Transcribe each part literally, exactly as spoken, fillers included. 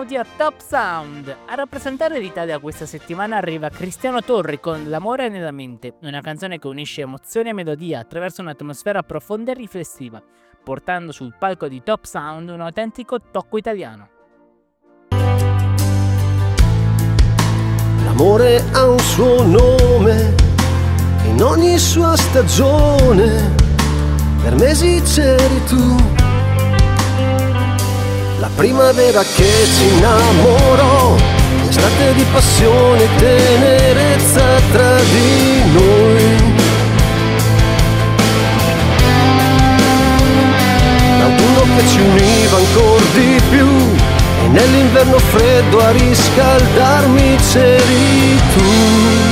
benvenuti a Top Sound. A rappresentare l'Italia questa settimana arriva Cristiano Torri con L'amore nella mente, una canzone che unisce emozione e melodia attraverso un'atmosfera profonda e riflessiva, portando sul palco di Top Sound un autentico tocco italiano. L'amore ha un suo nome, in ogni sua stagione, per mesi c'eri tu. La primavera che ci innamorò, l'estate di passione e tenerezza tra di noi. L'autunno che ci univa ancor di più, e nell'inverno freddo a riscaldarmi c'eri tu.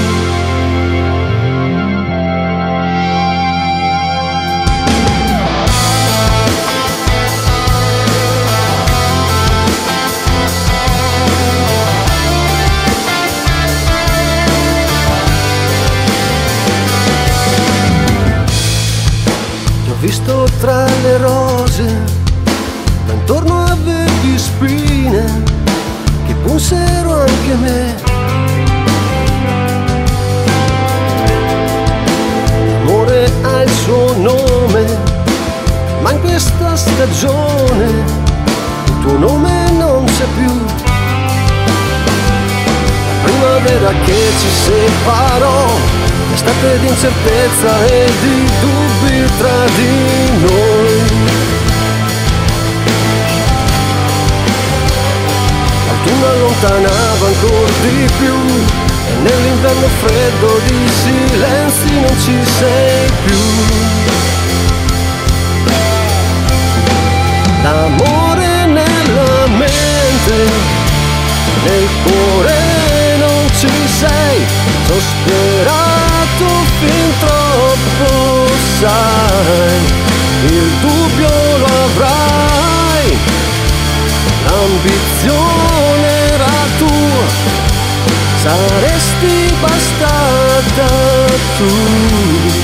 Ho visto tra le rose, ma intorno avevi spine che punsero anche me. L'amore ha il suo nome, ma in questa stagione il tuo nome non c'è più. La primavera che ci separò, l'estate di incertezza e di dubbi tra di noi. L'autunno allontanava ancor di più, e nell'inverno freddo di silenzi non ci sei più. L'amore nella mente, nel cuore non ci sei, t'ho sperato fin troppo, sai, il dubbio lo avrai, l'ambizione era tua, saresti bastata tu.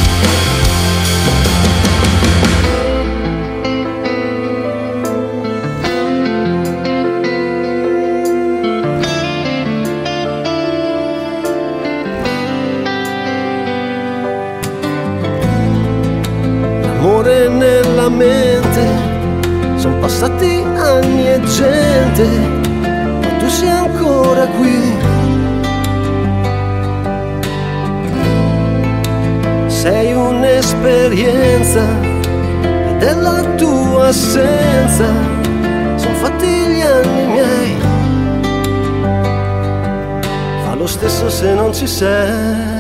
L'amore nella mente, son passati anni e gente, ma tu sei ancora qui. Sei un'esperienza, e della tua assenza son fatti gli anni miei. Fa lo stesso se non ci sei.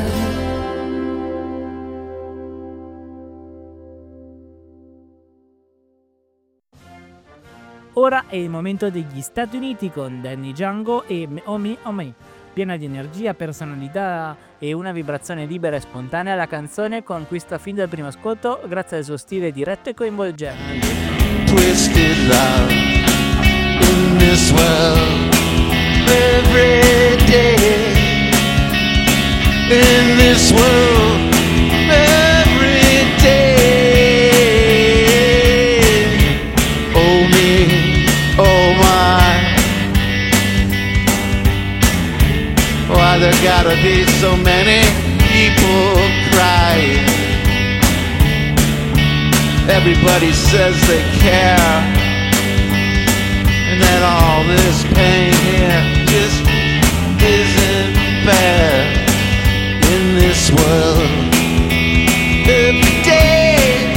Ora è il momento degli Stati Uniti con Danny Django e Oh Me, Oh Me. Piena di energia, personalità e una vibrazione libera e spontanea, la canzone conquista fin dal primo ascolto grazie al suo stile diretto e coinvolgente. Twisted love in this world every day, in this world every day. Oh me, oh my, why there gotta be so many people crying? Everybody says they care, and that all this pain here just isn't fair. In this world every day,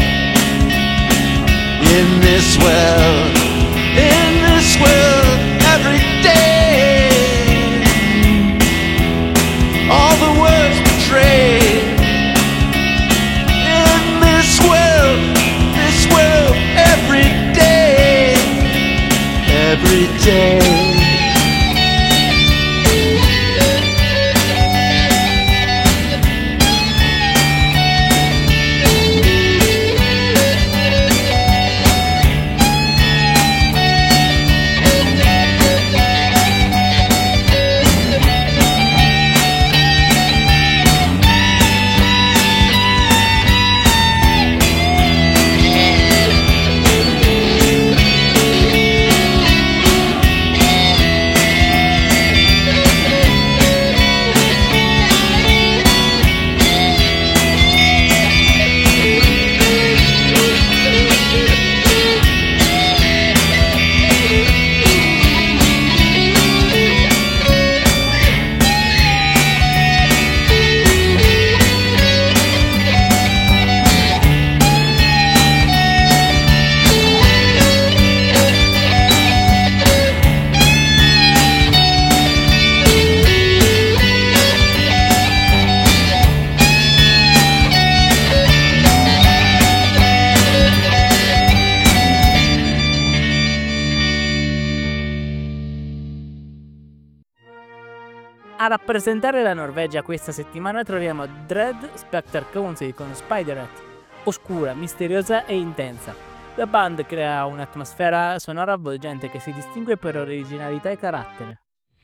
in this world, in this world every day, all the words betrayed. In this world, this world every day, every day. A rappresentare la Norvegia questa settimana troviamo Dread Spectre Council con Spiderhead, oscura, misteriosa e intensa. La band crea un'atmosfera sonora avvolgente che si distingue per originalità e carattere.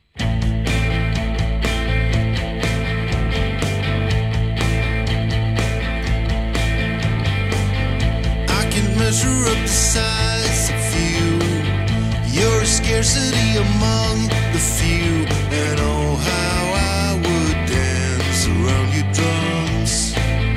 Measure up the size of you. You're a scarcity among the few. And oh, how I would dance around your drums.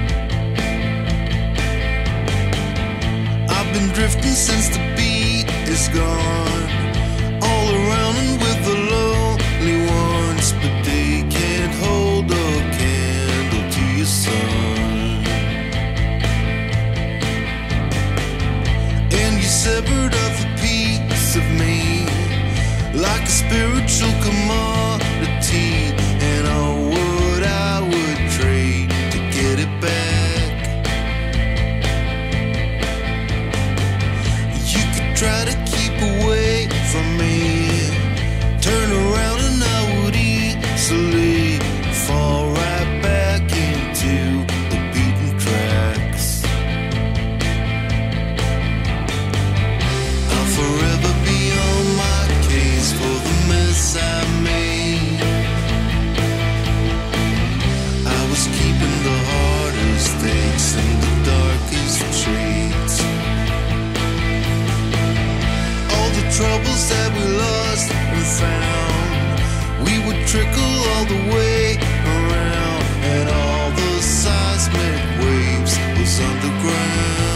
I've been drifting since the beat is gone. All around and with the lonely ones. But they can't hold a candle to your sun. Severed off a piece of me, like a spiritual commodity, and oh, what I would trade to get it back. You could try to keep away from me, turn around and I would easily fall right back into the beaten tracks. Forever be on my case for the mess I made. I was keeping the hardest stakes and the darkest shades. All the troubles that we lost and found, we would trickle all the way around, and all the seismic waves was underground.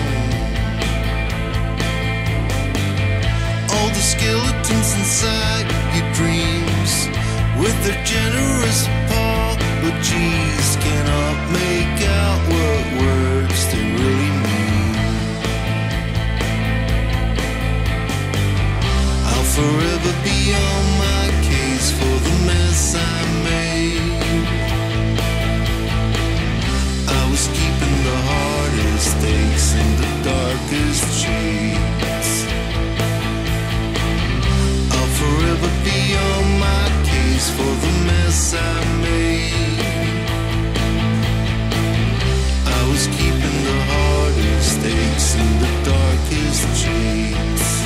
All the skeletons inside your dreams, with their generous apologies, cannot make out what words they really mean. I'll forever be on my case for the mess I made. I was keeping the hardest stakes in the darkest shades. Forever be on my case for the mess I made. I was keeping the hardest stakes in the darkest shades.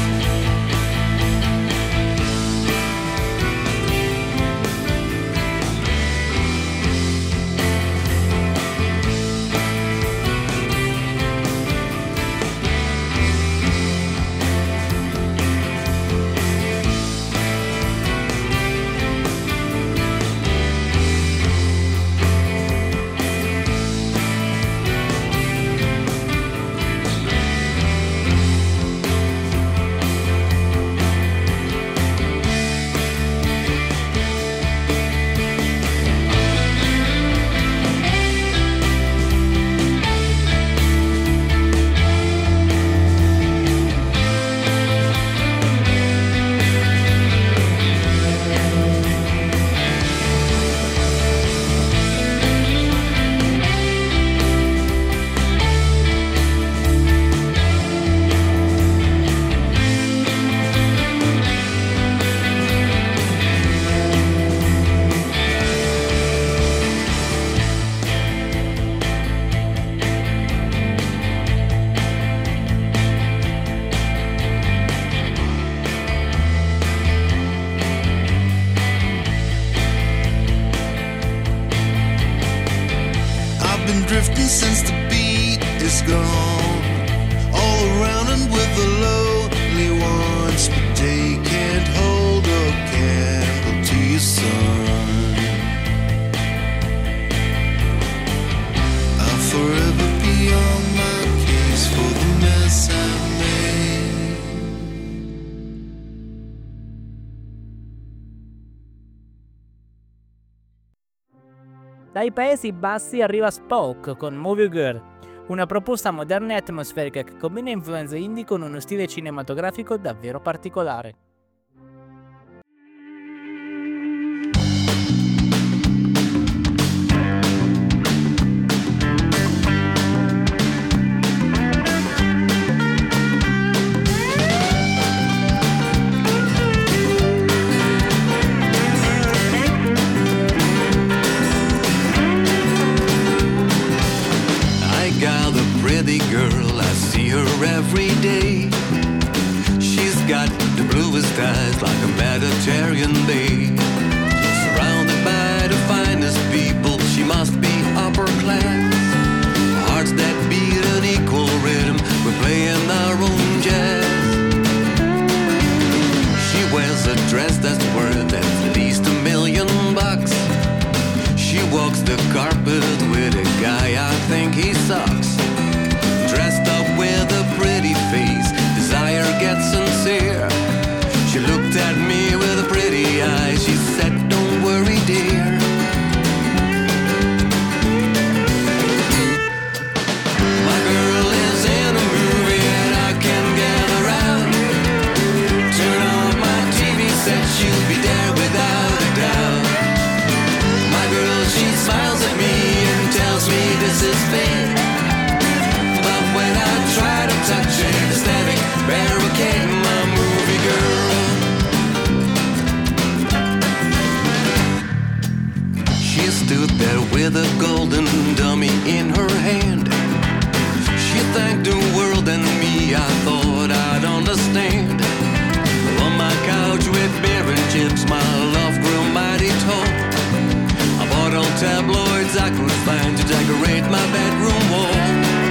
Drifting since the beat is gone, all around and with the lonely ones, but they can't hold a candle to your sun. I'll forever be on my case for the mess I made. Dai Paesi Bassi arriva Spoke con Movie Girl, una proposta moderna e atmosferica che combina influenze indie con uno stile cinematografico davvero particolare. every day. She's got the bluest eyes like a Mediterranean bay. Surrounded by the finest people, she must be upper class. Hearts that beat an equal rhythm, we're playing our own jazz. She wears a dress that's worth at least a million bucks. She walks the carpet with a guy I think he sucks. Dressed up with a pretty face, desire gets sincere. She looked at me with a pretty eye, she said, don't worry dear. My girl is in a movie and I can get around. Turn on my T V set, she'll be there without a doubt. My girl, she smiles at me and tells me this is fate. But when I try to touch an aesthetic barricade, my movie girl, she stood there with a golden dummy in her hand. She thanked the world and me, I thought I'd understand. On my couch with beer and chips, my love grew mighty tall. I bought all tabloids I could find to decorate my bedroom wall.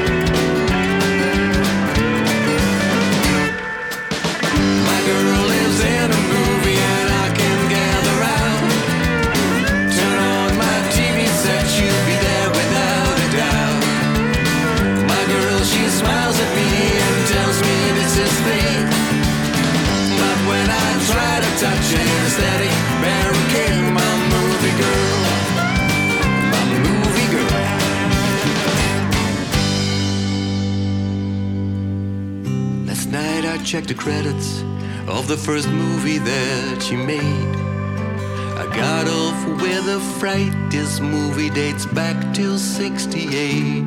My girl lives in a movie and I can gather round. Turn on my T V set, she'll be there without a doubt. My girl, she smiles at me and tells me this is fate. But when I try to touch an aesthetic barricade, my movie girl, my movie girl. Last night I checked the credits of the first movie that she made. I got off with a fright, this movie dates back till sixty-eight.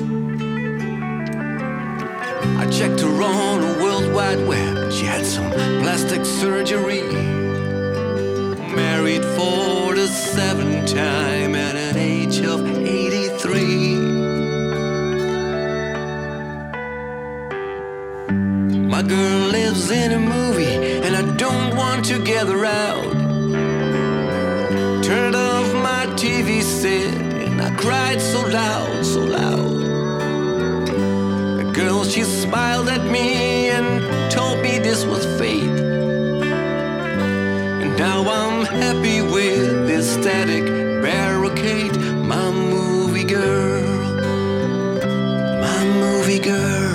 I checked her on the World Wide Web, she had some plastic surgery. Married for the seventh time at an age of eighty-three. My girl lives in a movie and I don't want to gather out. Turned off my T V set and I cried so loud, so loud. The girl, she smiled at me and told me this was fate. And now I'm happy with this static barricade. My movie girl, my movie girl.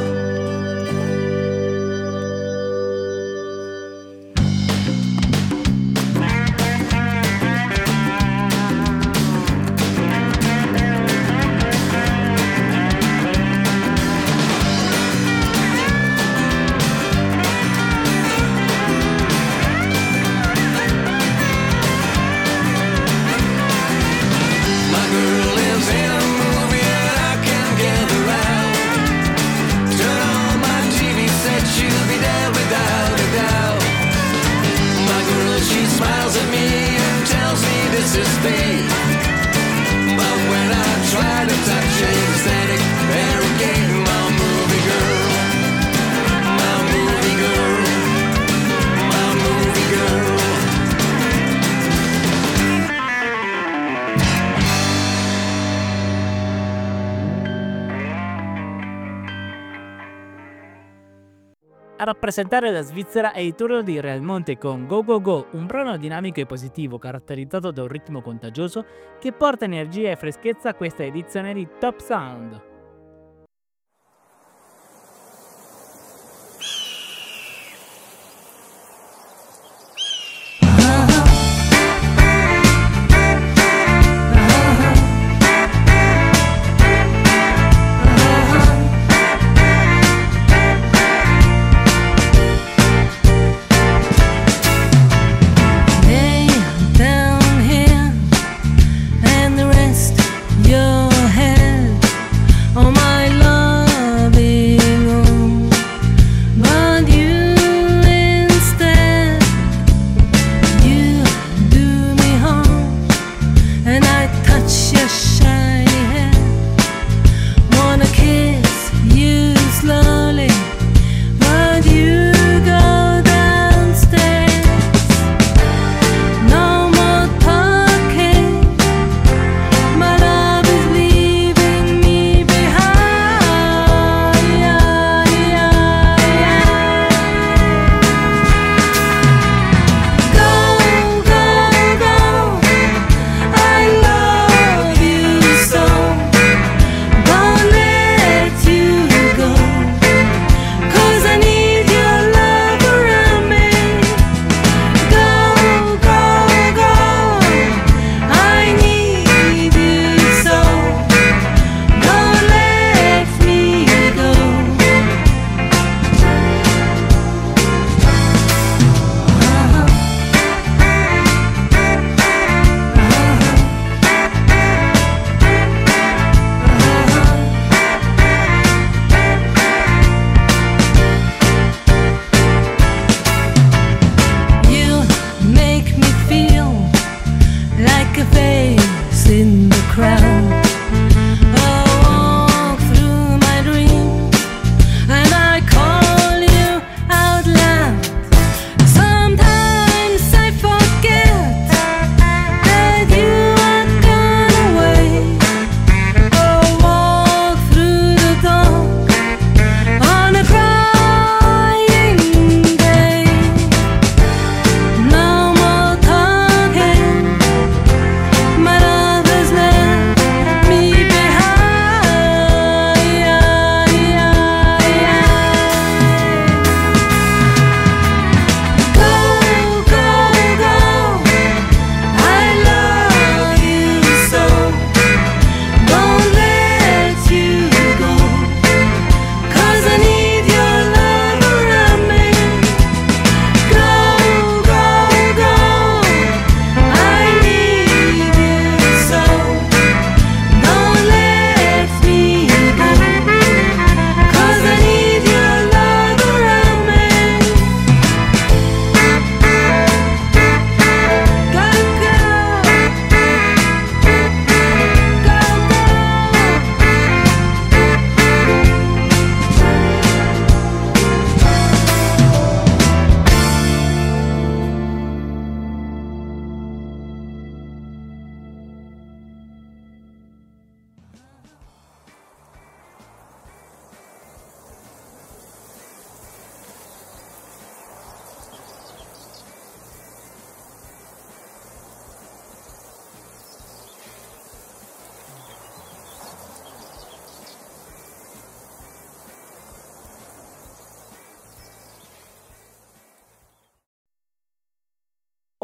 A rappresentare la Svizzera è il turno di Real Monte con Go Go Go, un brano dinamico e positivo caratterizzato da un ritmo contagioso che porta energia e freschezza a questa edizione di Top Sound. Down here and the rest your head.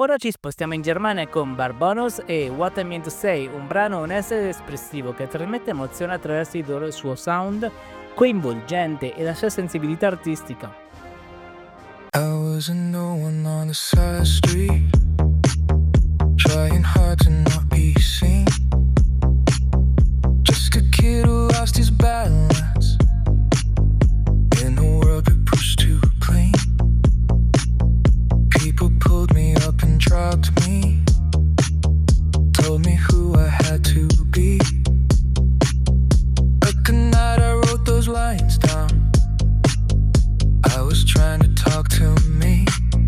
Ora ci spostiamo in Germania con Barbonos e What I Mean to Say, un brano onesto ed espressivo che trasmette emozione attraverso il suo sound coinvolgente e la sua sensibilità artistica. I was a no one on the side street, trying hard to not be seen. Just a kid who lost his balance in a world we pushed too clean. People pulled me up and dropped me, told me who I had to be. But the night I wrote those lines down, I was trying to talk to me.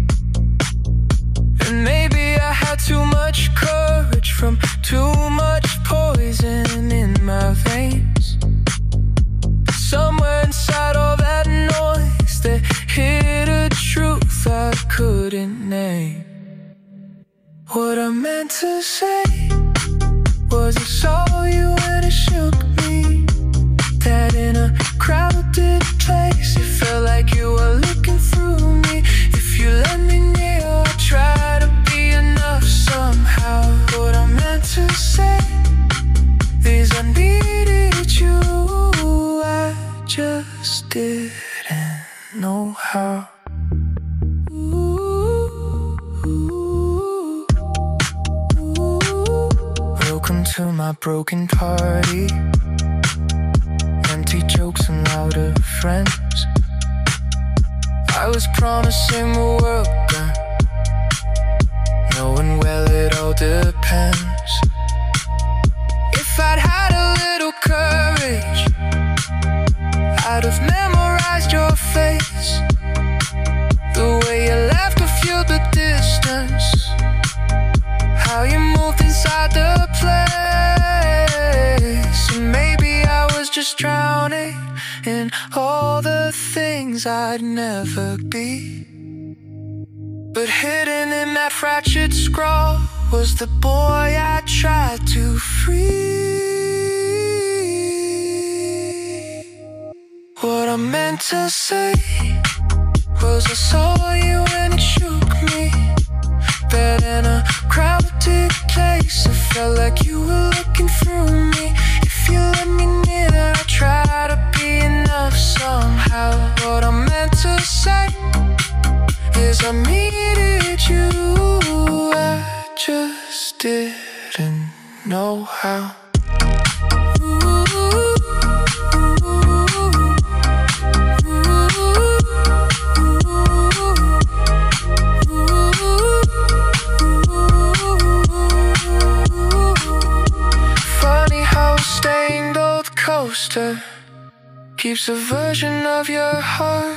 And maybe I had too much courage from too much poison in my veins. Somewhere inside all that noise there hid a truth I couldn't name. What I meant to say was I saw you and it shook me, that in a crowded place it felt like you were looking through me. If you let me near, I'll try to be enough somehow. What I meant to say is I needed you, I just didn't know how. Ooh, ooh, ooh. Welcome to my broken party, empty jokes and louder friends. I was promising we'll work on, knowing well it all depends. If I'd had a little courage, I'd have memorized your face. The way you laughed to feel the distance, how you moved inside the place. And maybe I was just drowning in all the things I'd never be. But hidden in that fractured scrawl was the boy I tried to free. What I meant to say was I saw you and it shook me, that in a crowded place it felt like you were looking through me. If you let me near, I'll try to be enough somehow. What I meant to say is I needed you, I just didn't know how. Funny how a stained old coaster keeps a version of your heart.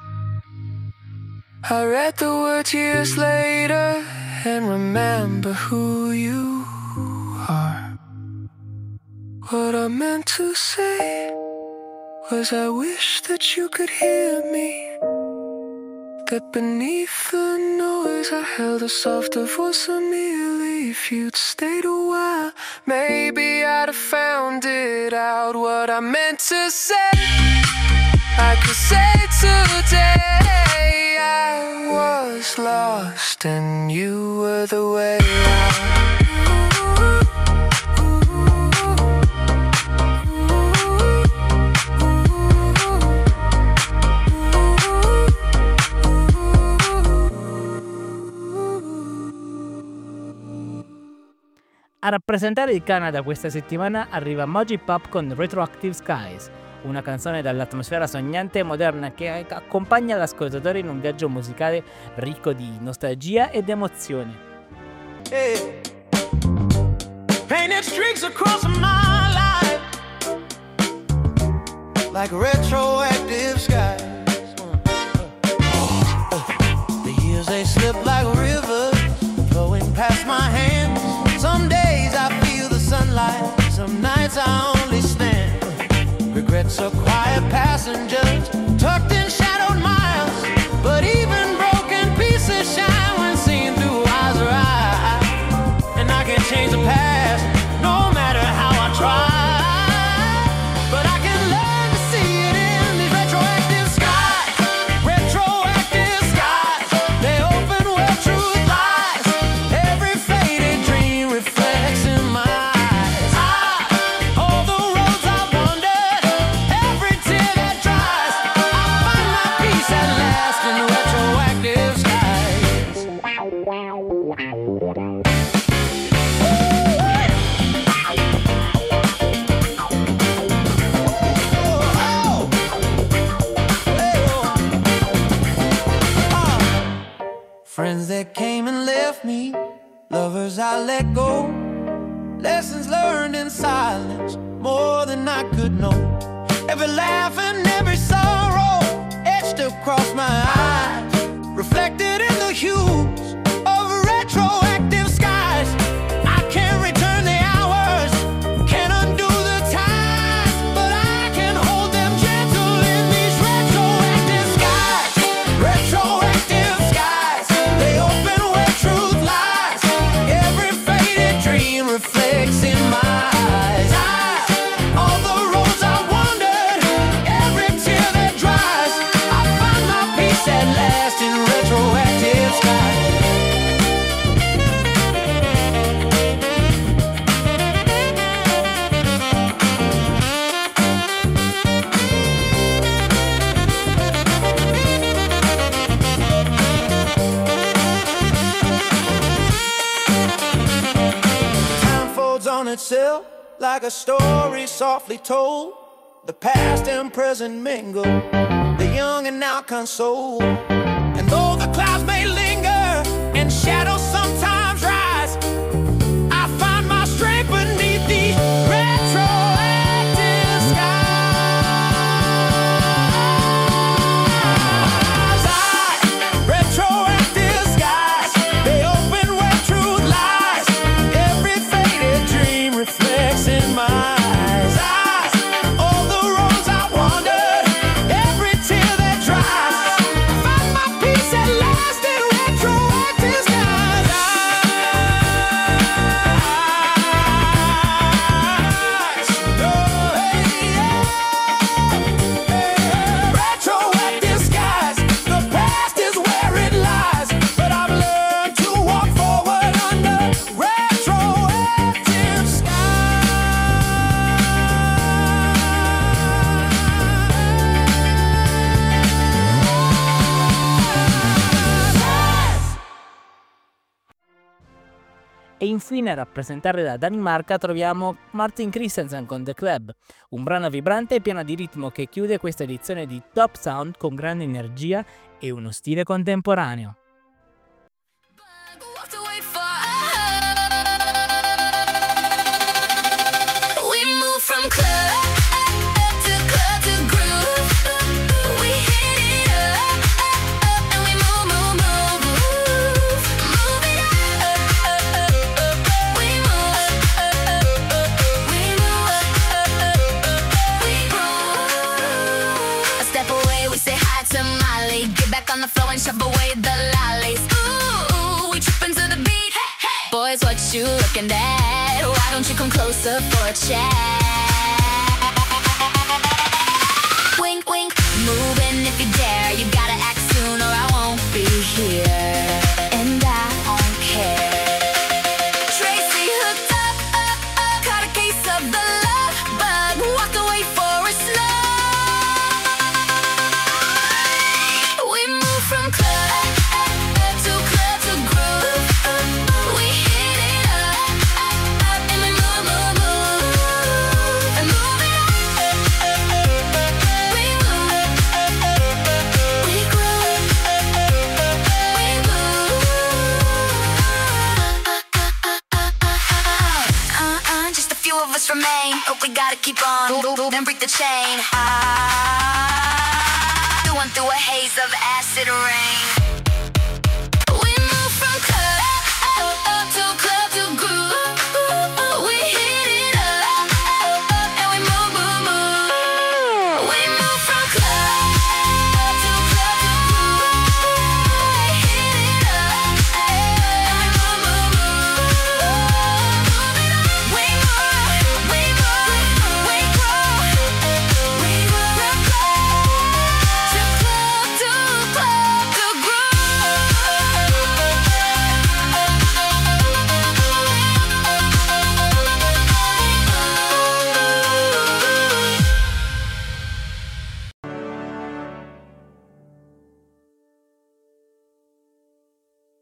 I read the words years later and remember who you are. What I meant to say was I wish that you could hear me, that beneath the noise I held a softer voice of me. If you'd stayed a while, maybe I'd have found it out. What I meant to say, I could say today. I was lost and you were the way out. A rappresentare il Canada questa settimana arriva Moji Pop con Retroactive Skies, una canzone dall'atmosfera sognante e moderna che accompagna l'ascoltatore in un viaggio musicale ricco di nostalgia ed emozione. Hey. Painted streaks across my life like retroactive skies. The years they slip like rivers flowing past my hands. Some days I feel the sunlight, some nights I only stand. Regrets are quiet passengers tucked in shadowed miles, but even broken pieces shine when seen through eyes of eyes. And I can't change the past, no matter how I try, but I can learn to see it in these retroactive skies. Retroactive skies, they open where truth lies. learned in silence more than I could know. Every laugh and every sorrow etched across my eyes, reflected in the hues of retroactive skies. I can't return the hours, can't undo the times, but I can hold them gentle in these retroactive skies. Retroactive skies, they open where truth lies. Every faded dream reflects in my eyes. Eyes, all the roads I wandered, every tear that dries. I find my peace at last in retroactive skies. Time folds on itself like a story softly told. The past and present mingle, the young and now console. And though the clouds may linger and shadows sometimes rise, I find my strength beneath these retroactive skies. Eyes, retroactive skies, they open where truth lies. Every faded dream reflects in my eyes. Eyes, all the roads I wandered, every tear that dries. Find my peace at last in retroactive skies. Eyes, oh, hey, yeah. Retroactive skies, the past is where it lies, but I've learned to walk forward under retroactive skies. E infine a rappresentare la Danimarca troviamo Martin Christensen con The Club, un brano vibrante e pieno di ritmo che chiude questa edizione di Top Sound con grande energia e uno stile contemporaneo. Walked away far. We moved from club to club to groove. We hit it up and we move, move, move, move, move it up. We move, we move, we move. A step away, we say hi to Molly. Get back on the floor and shove away the lollies. Ooh, we trip into the beat. Boys, what you looking at? Why don't you come closer for a chat? Wink, wink, moving if you dare. You gotta act soon or I won't be here. And I don't care. Tracy hooked up, up, up, caught a case of the love bug. Walked away for a snow. We moved from club to club to groove. We hit it up and we move, move, move, and move it up. We move, we groove, we move. Uh-uh, just a few of us remain, but we gotta keep on, then break the chain. Ah, through and through a haze of acid rain.